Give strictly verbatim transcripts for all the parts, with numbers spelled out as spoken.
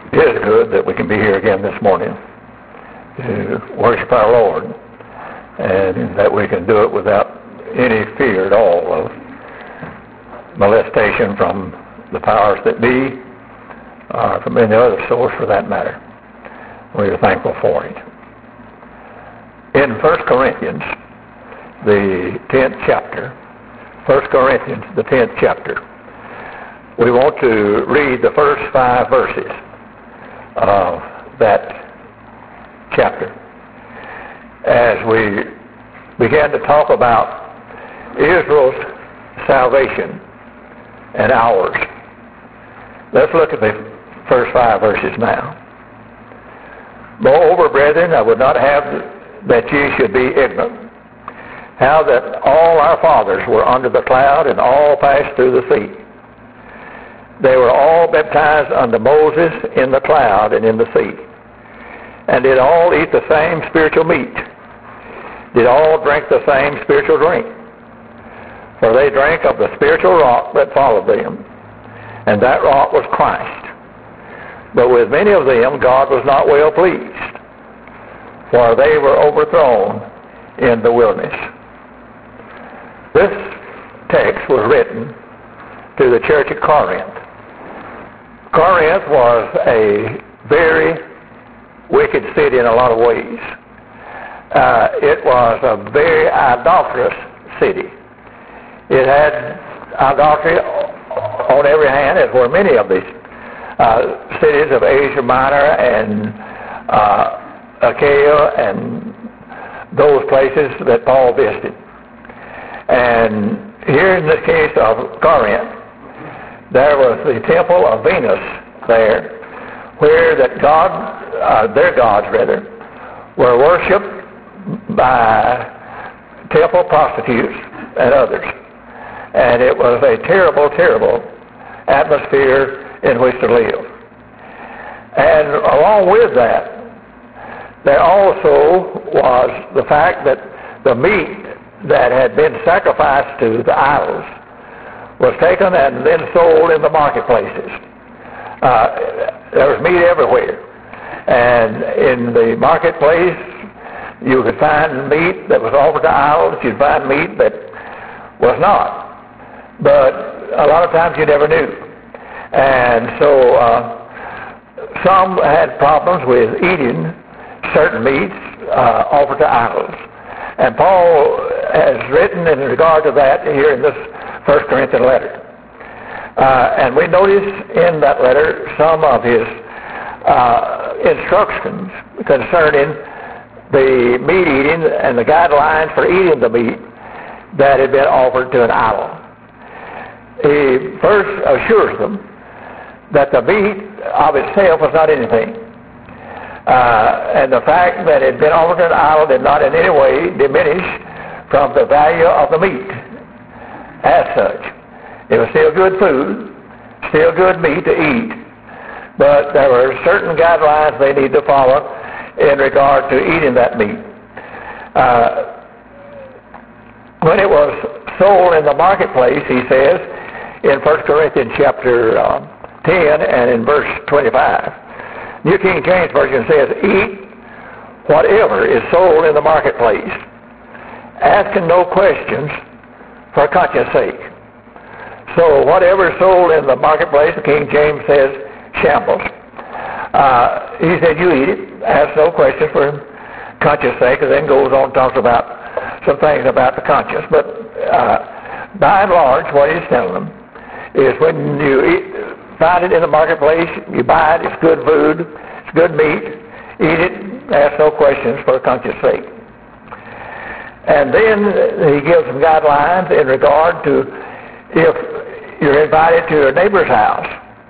It is good that we can be here again this morning to worship our Lord, and that we can do it without any fear at all of molestation from the powers that be, or from any other source for that matter. We are thankful for it. In First Corinthians, the tenth chapter, First Corinthians, the tenth chapter, we want to read the first five verses of that chapter as we began to talk about Israel's salvation and ours. Let's look at the first five verses now. Moreover, brethren, I would not have that ye should be ignorant, how that all our fathers were under the cloud, and all passed through the sea. They were all baptized unto Moses in the cloud and in the sea, and did all eat the same spiritual meat, did all drink the same spiritual drink. For they drank of the spiritual rock that followed them, and that rock was Christ. But with many of them God was not well pleased, for they were overthrown in the wilderness. This text was written to the church at Corinth. Corinth was a very wicked city in a lot of ways. Uh, it was a very idolatrous city. It had idolatry on every hand, as were many of these uh, cities of Asia Minor and uh, Achaia and those places that Paul visited. And here in the case of Corinth, there was the temple of Venus there, where that God, uh, their gods rather, were worshipped by temple prostitutes and others. And it was a terrible, terrible atmosphere in which to live. And along with that, there also was the fact that the meat that had been sacrificed to the idols was taken and then sold in the marketplaces. Uh, there was meat everywhere. And in the marketplace, you could find meat that was offered to idols. You'd find meat that was not. But a lot of times you never knew. And so uh, some had problems with eating certain meats uh, offered to idols. And Paul has written in regard to that here in this First Corinthian letter. Uh, and we notice in that letter some of his uh, instructions concerning the meat eating and the guidelines for eating the meat that had been offered to an idol. He first assures them that the meat of itself was not anything. Uh, and the fact that it had been offered to an idol did not in any way diminish from the value of the meat as such. It was still good food, still good meat to eat, but there were certain guidelines they need to follow in regard to eating that meat. Uh, when it was sold in the marketplace, he says, in First Corinthians chapter uh, ten and in verse twenty-five, New King James Version says, eat whatever is sold in the marketplace, asking no questions for conscience sake. So whatever is sold in the marketplace, the King James says, shambles. Uh, he said, you eat it, ask no questions for conscience sake, and then goes on and talks about some things about the conscience. But uh, by and large, what he's telling them is when you eat, find it in the marketplace, you buy it, it's good food, it's good meat, eat it, ask no questions for conscience sake. And then he gives some guidelines in regard to if you're invited to your neighbor's house.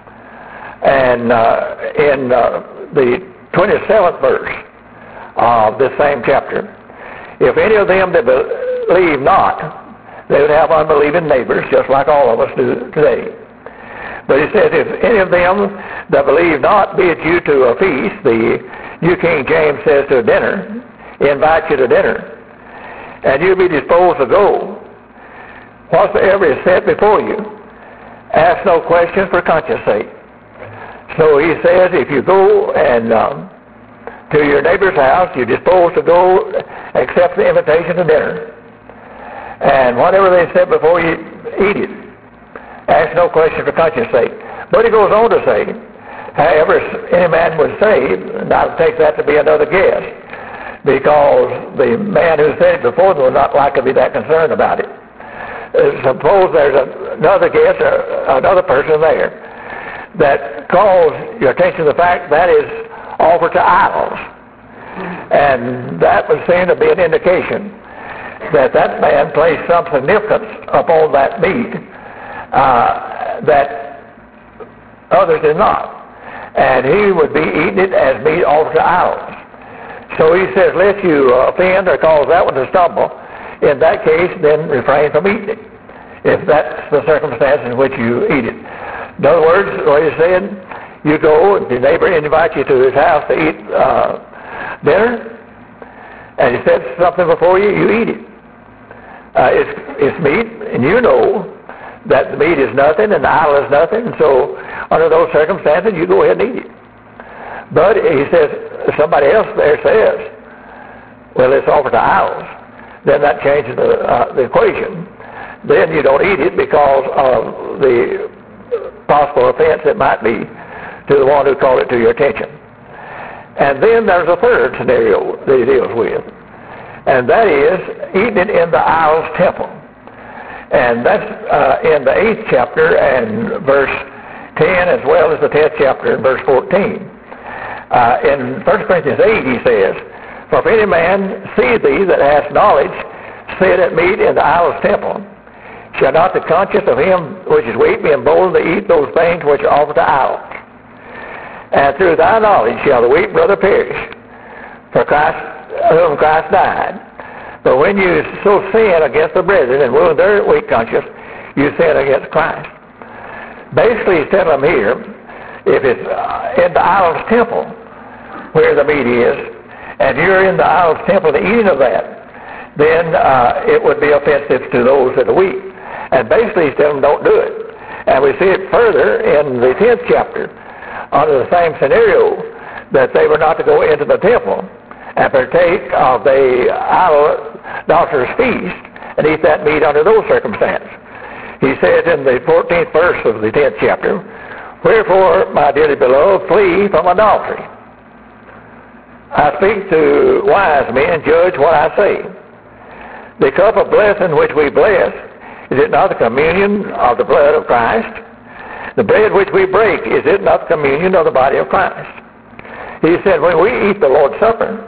And uh, in uh, the twenty-seventh verse of this same chapter, if any of them that believe not, they would have unbelieving neighbors, just like all of us do today. But he says, if any of them that believe not bid you to a feast, the New King James says to a dinner, invite you to dinner, and you be disposed to go, whatsoever is set before you, ask no question for conscience sake. So he says, if you go and um, to your neighbor's house, you're disposed to go accept the invitation to dinner. And whatever they said before you eat it, ask no question for conscience sake. But he goes on to say, however, any man was saved, not to take that to be another guest, because the man who said it before them was not likely to be that concerned about it. Uh, suppose there's a, another guest or another person there that calls your attention to the fact that is offered to idols. And that would seem to be an indication that that man placed some significance upon that meat uh, that others did not. And he would be eating it as meat offered to idols. So he says, lest you offend or cause that one to stumble, in that case, then refrain from eating it, if that's the circumstance in which you eat it. In other words, what he said, you go, and your neighbor invites you to his house to eat uh, dinner, and he says something before you, you eat it. Uh, it's, it's meat, and you know that the meat is nothing and the idol is nothing, and so under those circumstances, you go ahead and eat it. But he says, somebody else there says, well, it's offered to idols. Then that changes the, uh, the equation. Then you don't eat it because of the possible offense it might be to the one who called it to your attention. And then there's a third scenario that he deals with, and that is eating it in the idol's temple. And that's uh, in the eighth chapter and verse ten, as well as the tenth chapter and verse fourteen. Uh, in First Corinthians eight, he says, for if any man see thee that hast knowledge sit at meat in the idol's temple, shall not the conscience of him which is weak be emboldened to eat those things which are offered to idols? And through thy knowledge shall the weak brother perish, for Christ, whom Christ died. But when you so sin against the brethren and wound their weak conscience, you sin against Christ. Basically, he's telling them here, if it's uh, in the idol's temple where the meat is, and you're in the idol's temple, the eating of that, then uh, it would be offensive to those that are weak. And basically, he's telling them, don't do it. And we see it further in the tenth chapter, under the same scenario, that they were not to go into the temple and partake of the idolatrous feast and eat that meat under those circumstances. He says in the fourteenth verse of the tenth chapter, wherefore, my dearly beloved, flee from adultery. I speak to wise men, judge what I say. The cup of blessing which we bless, is it not the communion of the blood of Christ? The bread which we break, is it not the communion of the body of Christ? He said, when we eat the Lord's Supper,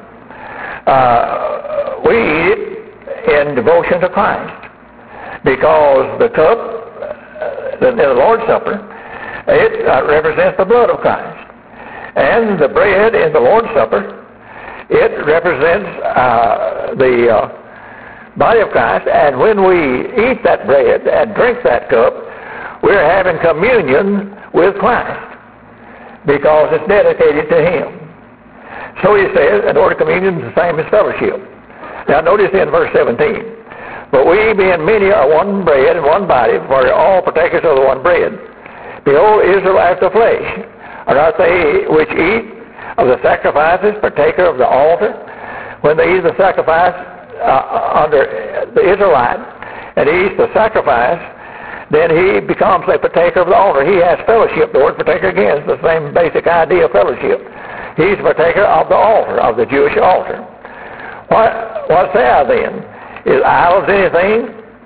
uh, we eat it in devotion to Christ. Because the cup uh, in the Lord's Supper, it uh, represents the blood of Christ. And the bread in the Lord's Supper, it represents uh, the uh, body of Christ. And when we eat that bread and drink that cup, we're having communion with Christ because it's dedicated to Him. So he says, and order communion is the same as fellowship. Now notice in verse seventeen, but we being many are one bread and one body, for all partakers of the one bread. Behold, Israel after the flesh, are not they which eat of the sacrifices partaker of the altar? When they eat the sacrifice uh, under the Israelite, and he eats the sacrifice, then he becomes a partaker of the altar. He has fellowship. The word partaker, again, is the same basic idea of fellowship. He's a partaker of the altar, of the Jewish altar. What, what's that then? Is idols anything?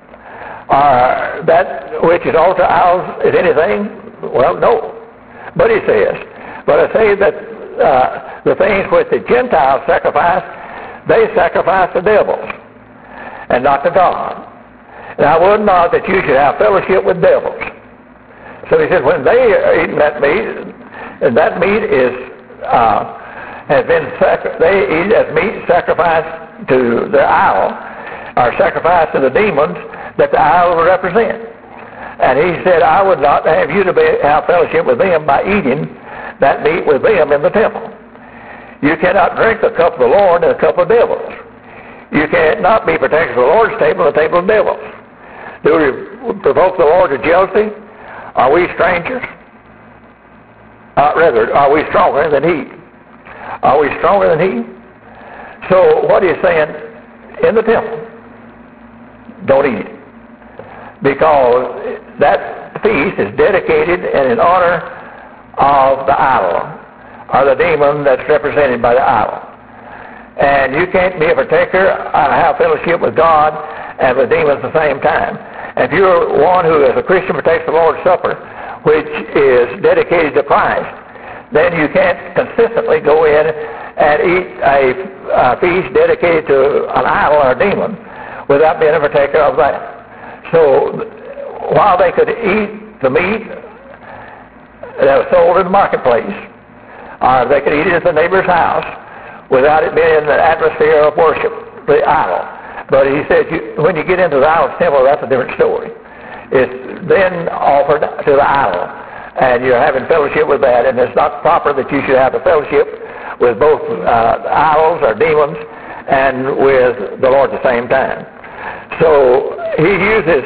Or that which is altar idols is anything? Well, no. But he says, but I say that uh, the things which the Gentiles sacrifice, they sacrifice to devils and not to God. And I would not that you should have fellowship with devils. So he says, when they are eating that meat, and that meat is uh, has been sacri- they eat as meat sacrificed to their idol, or sacrificed to the demons that the idol will represent. And he said, I would not have you to be, have fellowship with them by eating that meat with them in the temple. You cannot drink the cup of the Lord and the cup of devils. You cannot be partakers of the Lord's table and the table of devils. Do we provoke the Lord to jealousy? Are we strangers? Uh, rather, are we stronger than he? Are we stronger than he? So what he's saying, in the temple, don't eat it. Because that feast is dedicated and in honor of the idol, or the demon that's represented by the idol. And you can't be a partaker, uh, have fellowship with God and with demons at the same time. If you're one who, as a Christian, partakes the Lord's Supper, which is dedicated to Christ, then you can't consistently go in and eat a, a feast dedicated to an idol or a demon without being a partaker of that. So while they could eat the meat that was sold in the marketplace, or they could eat it at the neighbor's house without it being in the atmosphere of worship, the idol. But he said, you, when you get into the idol's temple, that's a different story. It's then offered to the idol, and you're having fellowship with that, and it's not proper that you should have a fellowship with both uh, idols or demons and with the Lord at the same time. So he uses,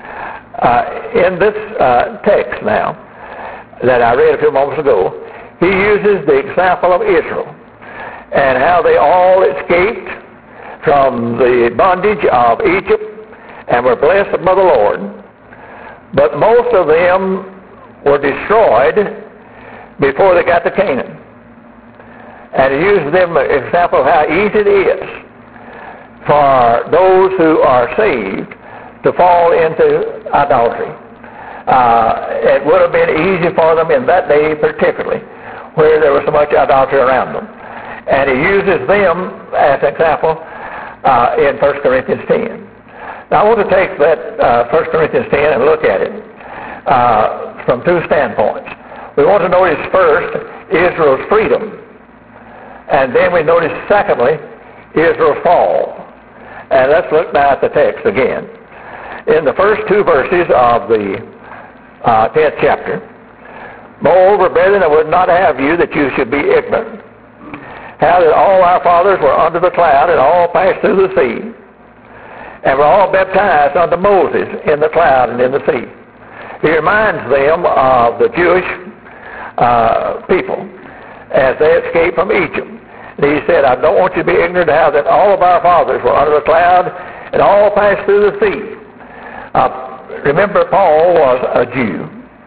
uh, in this uh, text now, that I read a few moments ago, he uses the example of Israel and how they all escaped from the bondage of Egypt and were blessed by the Lord. But most of them were destroyed before they got to Canaan. And he uses them as an example of how easy it is for those who are saved to fall into idolatry. Uh, it would have been easy for them in that day particularly, where there was so much idolatry around them. And he uses them as an example uh, in First Corinthians ten. Now I want to take that uh, First Corinthians ten and look at it uh, from two standpoints. We want to notice first Israel's freedom, and then we notice secondly Israel's fall. And let's look now at the text again. In the first two verses of the uh, tenth chapter, moreover, brethren, I would not have you that you should be ignorant, how that all our fathers were under the cloud and all passed through the sea, and were all baptized unto Moses in the cloud and in the sea. He reminds them of the Jewish uh, people as they escaped from Egypt. And he said, I don't want you to be ignorant how that all of our fathers were under the cloud and all passed through the sea. Uh, remember, Paul was a Jew.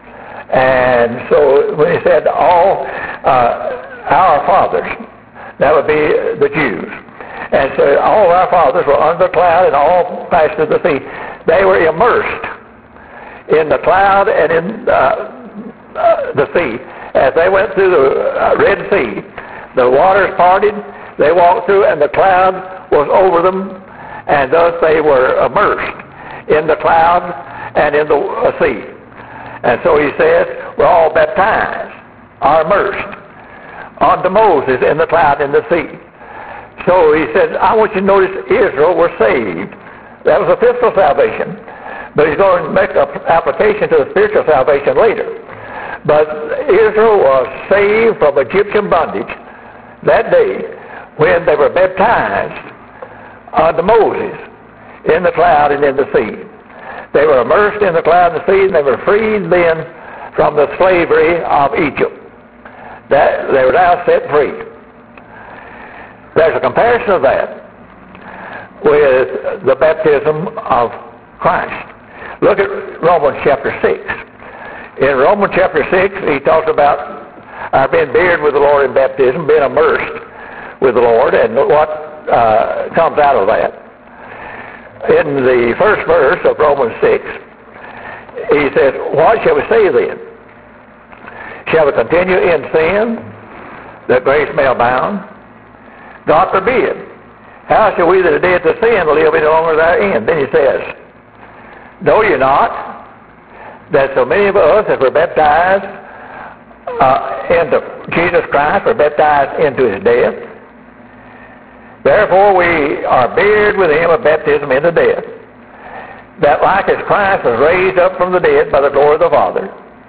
And so when he said all uh, our fathers, that would be the Jews. And so all our fathers were under the cloud and all passed through the sea. They were immersed in the cloud and in uh, uh, the sea. As they went through the uh, Red Sea, the waters parted, they walked through, and the cloud was over them, and thus they were immersed in the cloud and in the uh, sea. And so he says, we're all baptized, are immersed unto Moses in the cloud and the sea. So he said, I want you to notice Israel were saved. That was a physical salvation. But he's going to make an application to the spiritual salvation later. But Israel was saved from Egyptian bondage that day when they were baptized unto Moses in the cloud and in the sea. They were immersed in the cloud and the sea, and they were freed then from the slavery of Egypt. That they were now set free. There's a comparison of that with the baptism of Christ. Look at Romans chapter six. In Romans chapter six, he talks about our being buried with the Lord in baptism, being immersed with the Lord, and what uh, comes out of that. In the first verse of Romans six, he says, what shall we say then? Shall we continue in sin, that grace may abound? God forbid. How shall we that are dead to sin live any longer therein? Then he says, know ye not that so many of us that were baptized uh, into Jesus Christ were baptized into his death? Therefore we are buried with him of baptism into death, that like as Christ was raised up from the dead by the glory of the Father,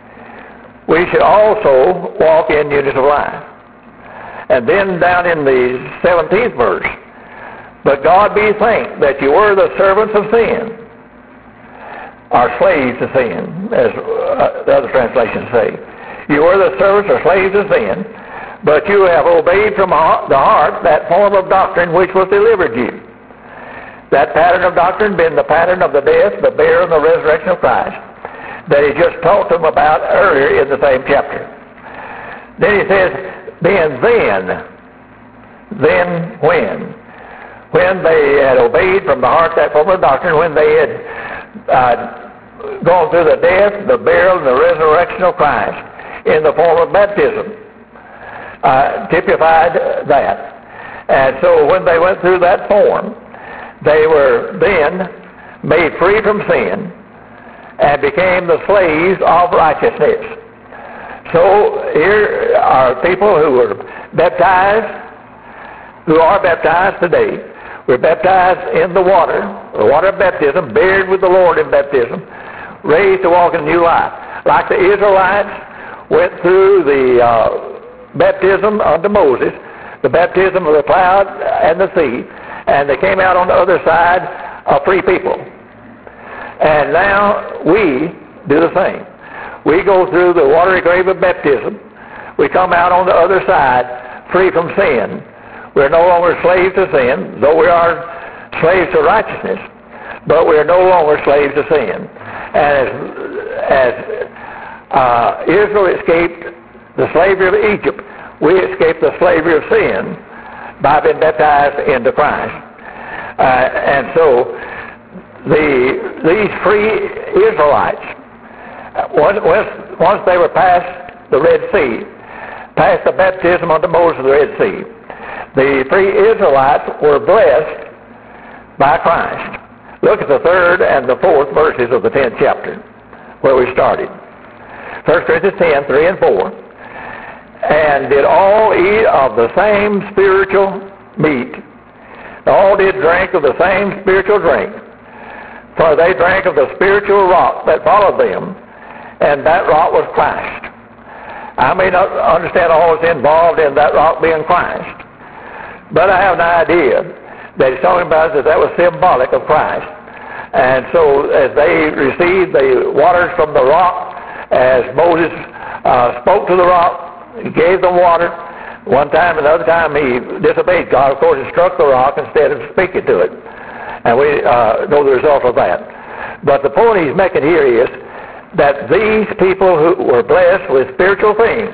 we should also walk in newness of life. And then down in the seventeenth verse, but God be thanked that you were the servants of sin, or slaves to sin, as uh, the other translations say. You were the servants or slaves of sin, but you have obeyed from the heart that form of doctrine which was delivered you. That pattern of doctrine being the pattern of the death, the burial, and the resurrection of Christ that he just talked to them about earlier in the same chapter. Then he says, then, then, then when? When they had obeyed from the heart that form of doctrine, when they had uh, gone through the death, the burial, and the resurrection of Christ in the form of baptism, uh, typified that. And so when they went through that form, they were then made free from sin and became the slaves of righteousness. So here are people who were baptized, who are baptized today. We're baptized in the water, the water of baptism, buried with the Lord in baptism, raised to walk in new life. Like the Israelites went through the uh, baptism unto Moses, the baptism of the cloud and the sea, and they came out on the other side a free people. And now we do the same. We go through the watery grave of baptism. We come out on the other side free from sin. We're no longer slaves to sin, though we are slaves to righteousness, but we are no longer slaves to sin. And as, as uh, Israel escaped the slavery of Egypt, we escaped the slavery of sin by being baptized into Christ. Uh, and so the these free Israelites, once, once they were past the Red Sea, past the baptism unto Moses of the Red Sea, the free Israelites were blessed by Christ. Look at the third and the fourth verses of the tenth chapter, where we started. First Corinthians ten, three and four. And did all eat of the same spiritual meat. All did drink of the same spiritual drink. For they drank of the spiritual rock that followed them, and that rock was Christ. I may not understand all that's involved in that rock being Christ, but I have an idea that he's talking about that that was symbolic of Christ. And so as they received the waters from the rock, as Moses uh, spoke to the rock, he gave them water. One time, another time he disobeyed God. Of course, he struck the rock instead of speaking to it. And we uh, know the result of that. But the point he's making here is that these people who were blessed with spiritual things,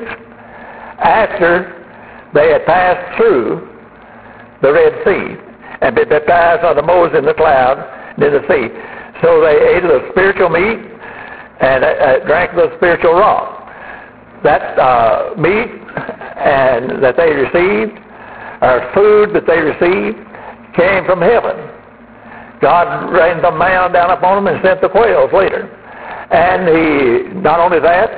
after they had passed through the Red Sea and been baptized unto Moses in the cloud and in the sea, so they ate of the spiritual meat and uh, drank of the spiritual rock. That uh, meat and that they received, or food that they received, came from heaven. God rained the manna down upon them and sent the quails later. And he, not only that,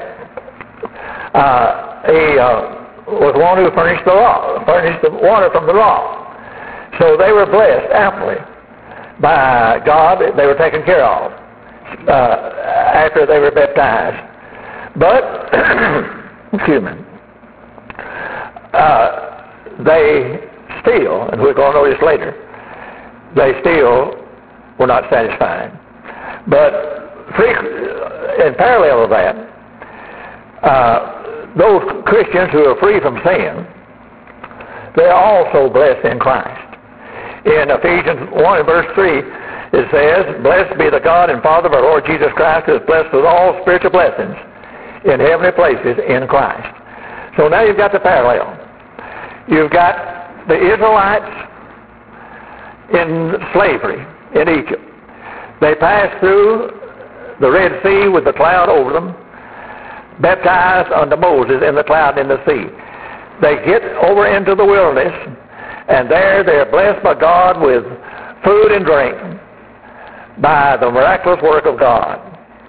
uh, he uh, was one who furnished the rock, furnished the water from the rock. So they were blessed amply by God. They were taken care of uh, after they were baptized. But, excuse me, uh, they still, and we're going to know this later, they still were not satisfied. But in parallel of that, uh, those Christians who are free from sin, they're also blessed in Christ. In Ephesians one and verse three, it says, "Blessed be the God and Father of our Lord Jesus Christ, who is blessed with all spiritual blessings in heavenly places in Christ." So now you've got the parallel. You've got the Israelites in slavery in Egypt. They passed through the Red Sea with the cloud over them, baptized unto Moses in the cloud and in the sea. They get over into the wilderness, and there they're blessed by God with food and drink by the miraculous work of God.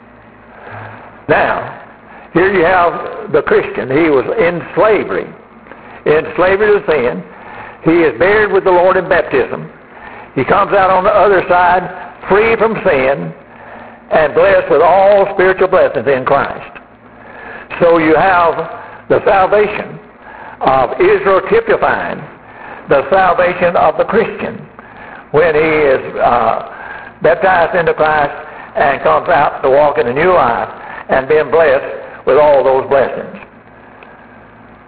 Now, here you have the Christian. He was in slavery, in slavery to sin. He is buried with the Lord in baptism. He comes out on the other side free from sin and blessed with all spiritual blessings in Christ. So you have the salvation of Israel typifying the salvation of the Christian when he is uh, baptized into Christ and comes out to walk in a new life and being blessed with all those blessings.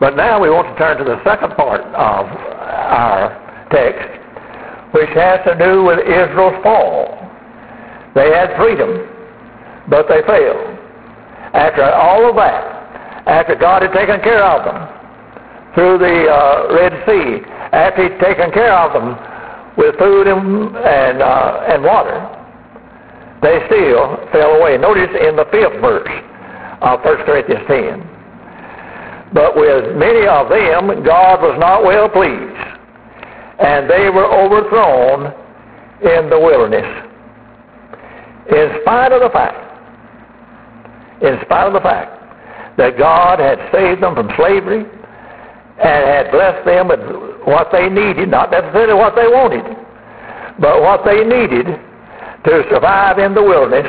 But now we want to turn to the second part of our text, which has to do with Israel's fall. They had freedom, but they failed. After all of that, after God had taken care of them through the uh, Red Sea, after He'd taken care of them with food and, and, uh, and water, they still fell away. Notice in the fifth verse of First Corinthians ten. But with many of them God was not well pleased, and they were overthrown in the wilderness. In spite of the fact, in spite of the fact that God had saved them from slavery and had blessed them with what they needed, not necessarily what they wanted, but what they needed to survive in the wilderness,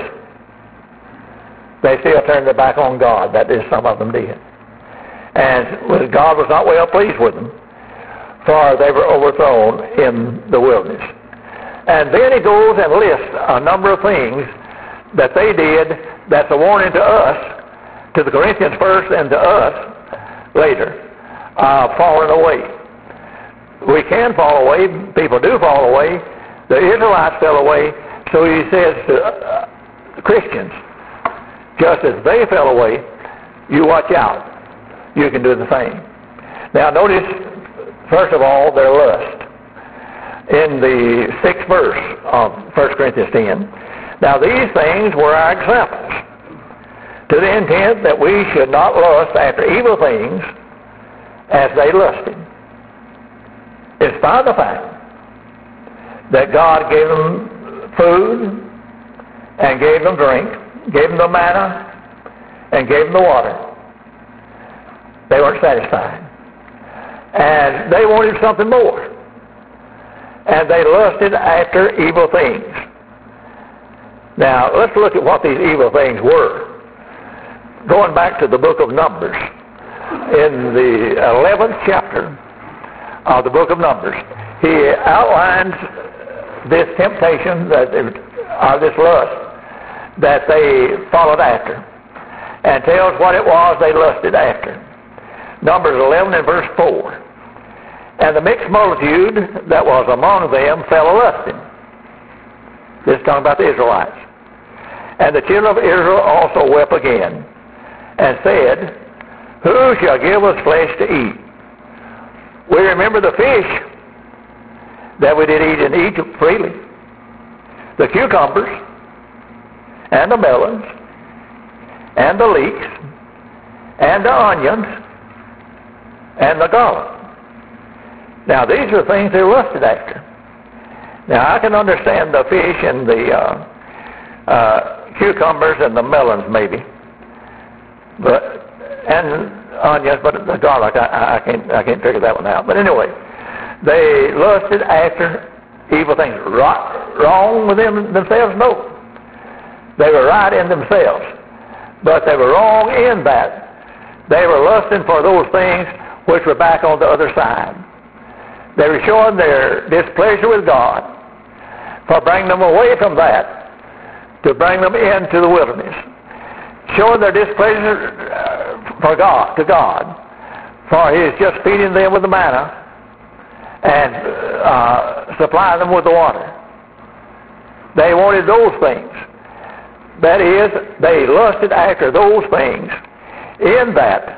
they still turned their back on God. That is, some of them did. And God was not well pleased with them, for they were overthrown in the wilderness. And then He goes and lists a number of things that they did that's a warning to us, to the Corinthians first and to us later, uh, falling away. We can fall away. People do fall away. The Israelites fell away. So He says to uh, Christians, just as they fell away, you watch out. You can do the same. Now notice, first of all, their lust. In the sixth verse of First Corinthians ten. Now these things were our examples, to the intent that we should not lust after evil things as they lusted. In spite of the fact that God gave them food and gave them drink, gave them the manna and gave them the water, they weren't satisfied. And they wanted something more. And they lusted after evil things. Now, let's look at what these evil things were. Going back to the book of Numbers, in the eleventh chapter of the book of Numbers, he outlines this temptation, that or this lust, that they followed after, and tells what it was they lusted after. Numbers eleven and verse four. And the mixed multitude that was among them fell a-lusting. This is talking about the Israelites. And the children of Israel also wept again, and said, who shall give us flesh to eat? We remember the fish that we did eat in Egypt freely, the cucumbers, and the melons, and the leeks, and the onions, and the garlic. Now, these are things they lusted after. Now, I can understand the fish and the uh, uh, cucumbers and the melons, maybe, but and onions, but the garlic, I, I can't I can't figure that one out. But anyway, they lusted after evil things. Right, wrong with them themselves? No. They were right in themselves, but they were wrong in that they were lusting for those things which were back on the other side. They were showing their displeasure with God for bringing them away from that to bring them into the wilderness. Showing their displeasure for God, to God, for He is just feeding them with the manna and uh, supplying them with the water. They wanted those things. That is, they lusted after those things in that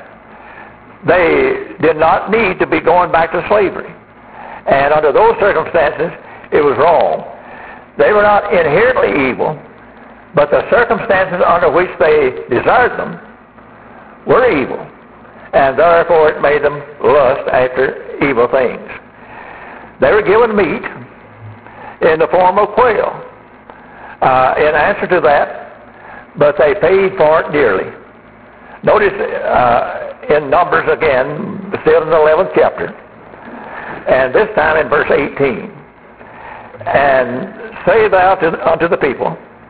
they did not need to be going back to slavery. And under those circumstances, it was wrong. They were not inherently evil, but the circumstances under which they desired them were evil. And therefore it made them lust after evil things. They were given meat in the form of quail uh, in answer to that, but they paid for it dearly. Notice uh, in Numbers again, still in the eleventh chapter, and this time in verse eighteen. And say thou to, unto the people,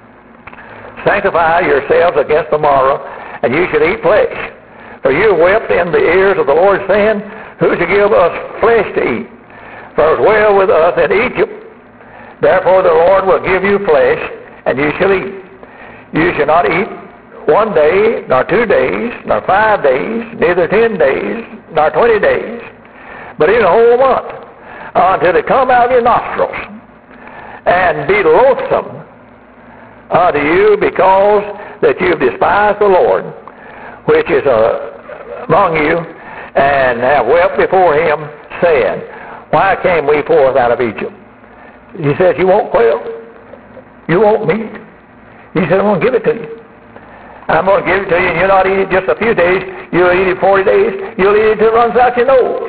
sanctify yourselves against the morrow, and you should eat flesh. For you wept in the ears of the Lord, saying, who shall give us flesh to eat? For it was well with us in Egypt. Therefore the Lord will give you flesh, and you shall eat. You shall not eat one day, nor two days, nor five days, neither ten days, nor twenty days, but in a whole month, until it come out of your nostrils, and be loathsome unto you, because that you've despised the Lord, which is uh, among you, and have wept before him, saying, why came we forth out of Egypt? He says, you want quail? You want meat? He said, I'm going to give it to you. I'm going to give it to you, and you'll not eat it just a few days. You'll eat it forty days. You'll eat it till it runs out your nose.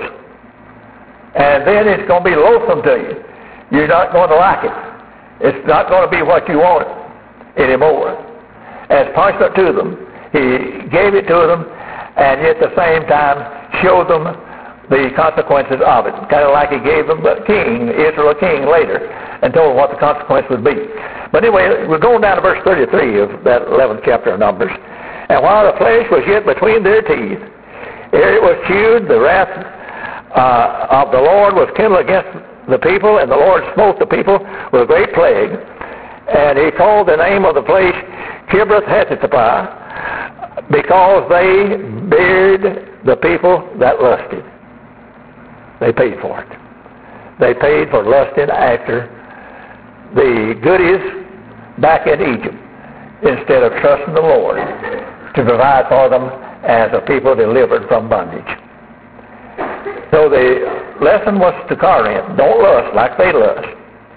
And then it's going to be loathsome to you. You're not going to like it. It's not going to be what you want anymore. As punishment to them, he gave it to them, and yet at the same time showed them the consequences of it. Kind of like he gave them the king, Israel a king later, and told them what the consequence would be. But anyway, we're going down to verse thirty-three of that eleventh chapter of Numbers. And while the flesh was yet between their teeth, ere it was chewed, the wrath uh, of the Lord was kindled against the people, and the Lord smote the people with a great plague. And he called the name of the place Kibroth Hattaavah, because they buried the people that lusted. They paid for it. They paid for lusting after the goodies back in Egypt, instead of trusting the Lord to provide for them as a people delivered from bondage. So the lesson was to Corinth, don't lust like they lust.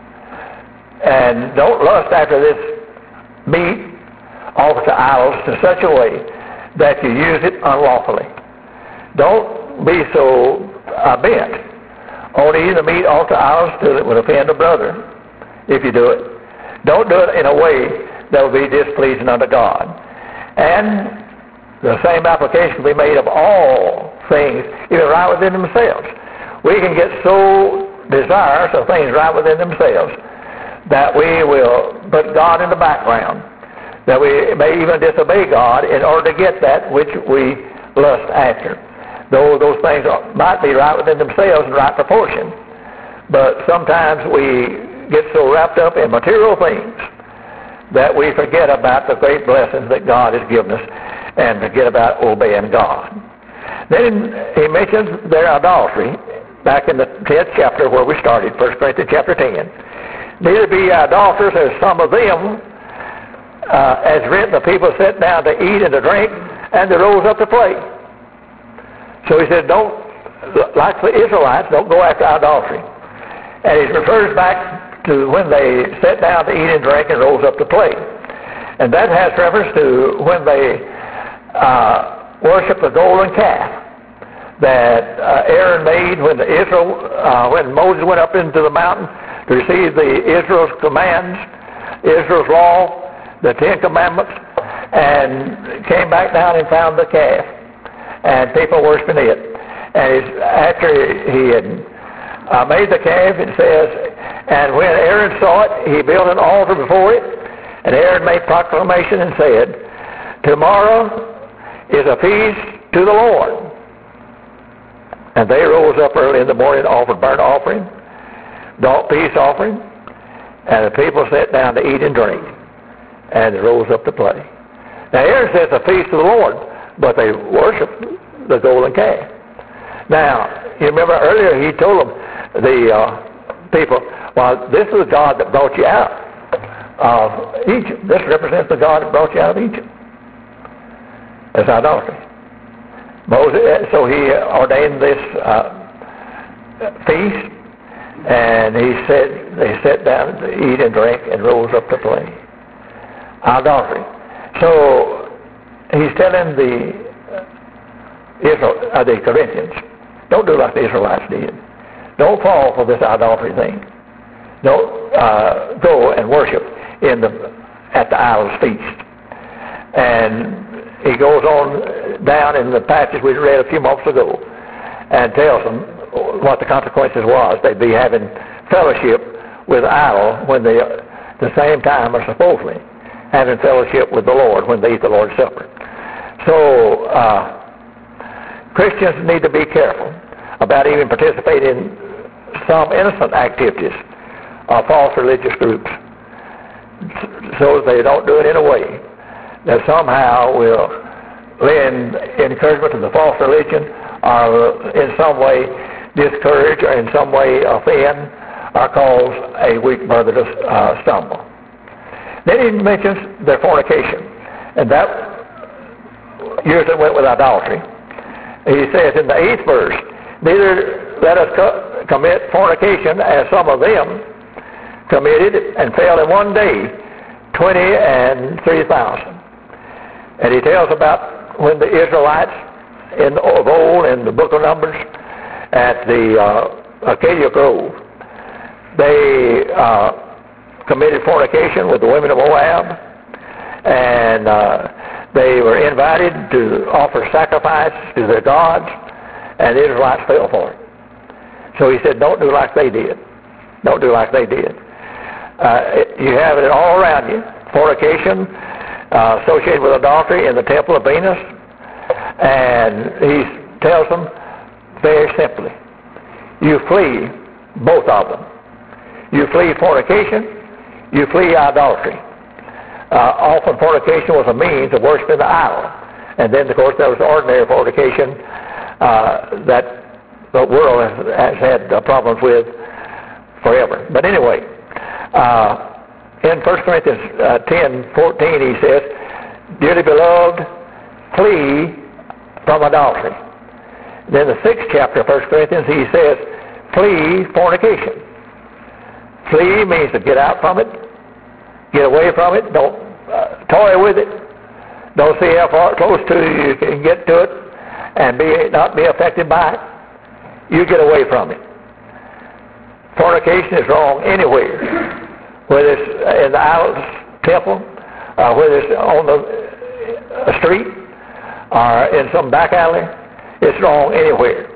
And don't lust after this meat offered to idols to such a way that you use it unlawfully. Don't be so uh, bent on eating the meat offered to idols till it would offend a brother. If you do it, don't do it in a way that will be displeasing unto God. And the same application will be made of all things, even right within themselves. We can get so desirous of things right within themselves that we will put God in the background, that we may even disobey God in order to get that which we lust after. Though those things might be right within themselves in right proportion, but sometimes we get so wrapped up in material things that we forget about the great blessings that God has given us and forget about obeying God. Then he mentions their idolatry back in the tenth chapter where we started, First Corinthians chapter ten. Neither be idolaters as some of them, uh, as written, the people sat down to eat and to drink, and they rose up to play. So he said, don't, like the Israelites, don't go after idolatry. And he refers back to when they sat down to eat and drink and rose up to play. And that has reference to when they uh, worshiped the golden calf that uh, Aaron made when the Israel, uh, when Moses went up into the mountain to receive the Israel's commands, Israel's law, the Ten Commandments, and came back down and found the calf, and people worshiping it. And after he had uh, made the calf, it says, and when Aaron saw it, he built an altar before it, and Aaron made proclamation and said, tomorrow is a feast to the Lord. And they rose up early in the morning, offered burnt offering, peace offering, and the people sat down to eat and drink, and they rose up to play. Now Aaron says a feast to the Lord, but they worshiped the golden calf. Now, you remember earlier he told them, the uh, people, well, this is the God that brought you out of Egypt. This represents the God that brought you out of Egypt. That's idolatry. Moses, so he ordained this uh, feast, and he said they sat down to eat and drink and rose up to play. Idolatry. So he's telling the Israel, uh, the Corinthians, don't do like the Israelites did. Don't fall for this idolatry thing. Don't uh, go and worship in the at the idol's feast. And he goes on down in the passage we read a few months ago and tells them what the consequences was. They'd be having fellowship with idol when they, at the same time, are supposedly having fellowship with the Lord when they eat the Lord's Supper. So uh, Christians need to be careful about even participating in some innocent activities of false religious groups, so they don't do it in a way that somehow will lend encouragement to the false religion, or in some way discourage, or in some way offend, or cause a weak brother to uh, stumble. Then he mentions their fornication, and that usually went with idolatry. He says in the eighth verse, neither let us co- commit fornication as some of them committed and fell in one day twenty and three thousand. And he tells about when the Israelites in the, of old in the book of Numbers at the uh, Acacia Grove, they uh, committed fornication with the women of Moab, and uh, they were invited to offer sacrifice to their gods, and the Israelites fell for it. So he said, don't do like they did. Don't do like they did. Uh, you have it all around you. Fornication uh, associated with adultery in the temple of Venus. And he tells them very simply, you flee both of them. You flee fornication, you flee idolatry. Uh, often fornication was a means of worshiping the idol. And then, of course, there was ordinary fornication uh, that the world has, has had uh, problems with forever. But anyway, uh, in First Corinthians uh, ten fourteen, he says, dearly beloved, flee from idolatry. Then the sixth chapter of First Corinthians, he says, flee fornication. Flee means to get out from it, get away from it, don't uh, toy with it, don't see how far close to you you can get to it, and be not be affected by it. You get away from it. Fornication is wrong anywhere, whether it's in the idol's temple, uh, whether it's on the uh, street, or in some back alley. It's wrong anywhere.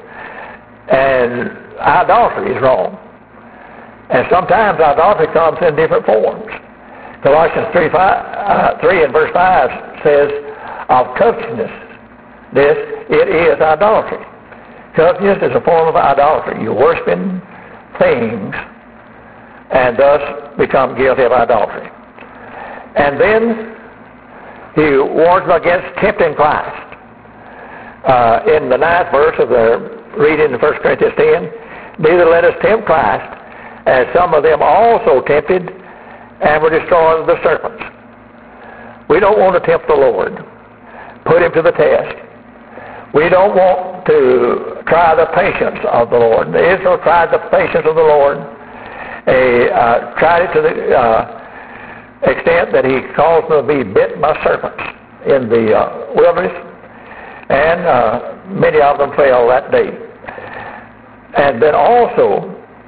And idolatry is wrong. And sometimes idolatry comes in different forms. Colossians three, five, uh, three and verse five says, of covetousness, this, it is idolatry. Covetousness is a form of idolatry. You're worshiping things and thus become guilty of idolatry. And then he warns them against tempting Christ. Uh, in the ninth verse of the reading in First Corinthians ten, neither let us tempt Christ, as some of them also tempted and were destroyed of the serpents. We don't want to tempt the Lord, put him to the test. We don't want to try the patience of the Lord. Israel tried the patience of the Lord. He uh, tried it to the uh, extent that he caused them to be bitten by serpents in the uh, wilderness, and uh, many of them fell that day. And then also,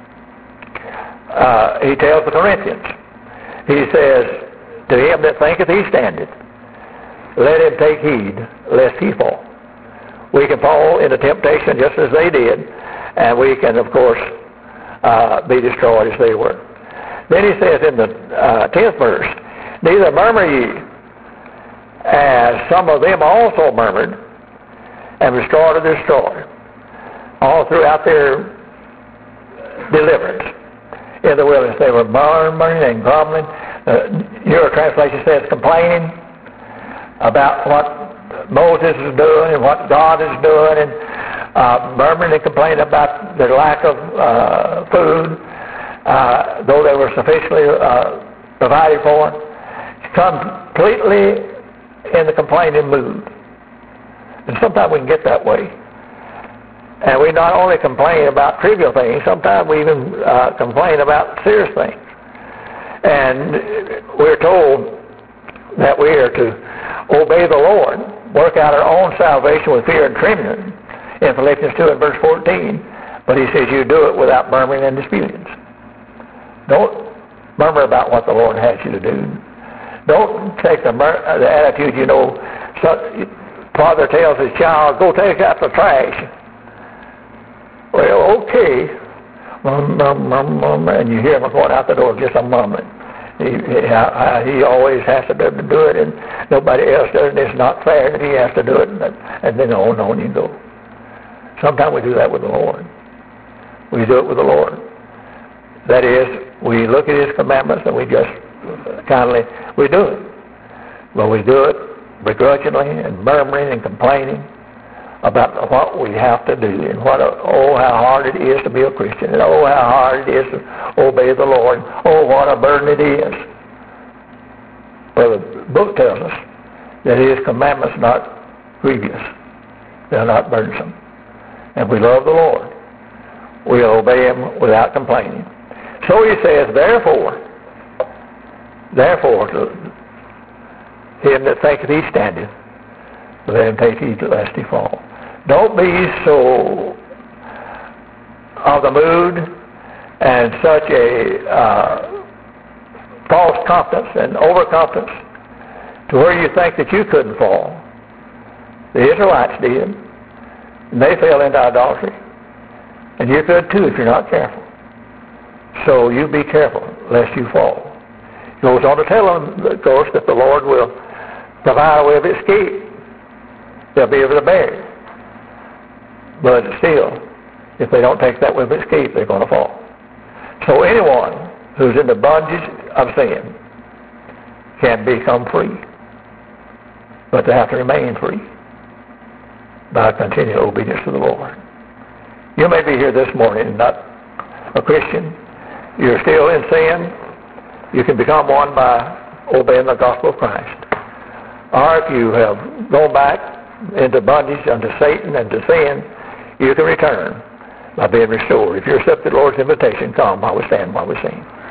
uh, he tells the Corinthians, he says, to him that thinketh he standeth, let him take heed lest he fall. We can fall into temptation just as they did, and we can, of course, uh, be destroyed as they were. Then he says in the uh, tenth verse, neither murmur ye, as some of them also murmured, and restored or destroyed, all throughout their deliverance in the wilderness. They were murmuring and grumbling. Uh, your translation says complaining about what Moses is doing and what God is doing, and uh, murmuring and complaining about their lack of uh, food, uh, though they were sufficiently uh, provided for, completely in the complaining mood. And sometimes we can get that way. And we not only complain about trivial things, sometimes we even uh, complain about serious things. And we're told that we are to obey the Lord, work out our own salvation with fear and trembling in Philippians two and verse fourteen. But he says you do it without murmuring and disputings. Don't murmur about what the Lord has you to do. Don't take the, mur- the attitude, you know, so, father tells his child, go take out the trash. Well, okay. Mum, mum, mum, mum, and you hear him going out the door just a mumbling. He, he, he always has to do it, and nobody else does it. It's not fair that he has to do it. And, and then on and on you go. Sometimes we do that with the Lord. We do it with the Lord. That is, we look at his commandments and we just kindly, we do it. But we do it begrudgingly and murmuring and complaining about what we have to do and what a, oh how hard it is to be a Christian, and oh how hard it is to obey the Lord, oh what a burden it is. Well, the book tells us that His commandments are not grievous, they're not burdensome, and we love the Lord. We'll obey Him without complaining. So He says, therefore, therefore, to him that thinketh he standeth, let him take heed lest he fall. Don't be so of the mood and such a uh, false confidence and overconfidence to where you think that you couldn't fall. The Israelites did, and they fell into idolatry, and you could too if you're not careful. So you be careful lest you fall. He goes on to tell them, of course, that the Lord will provide a way of escape. They'll be able to bear it. But still, if they don't take that way of escape, they're going to fall. So anyone who's in the bondage of sin can become free. But they have to remain free by continual obedience to the Lord. You may be here this morning and not a Christian. You're still in sin. You can become one by obeying the gospel of Christ. Or if you have gone back into bondage unto Satan and to sin, you can return by being restored. If you accept the Lord's invitation, come while we stand, while we sing.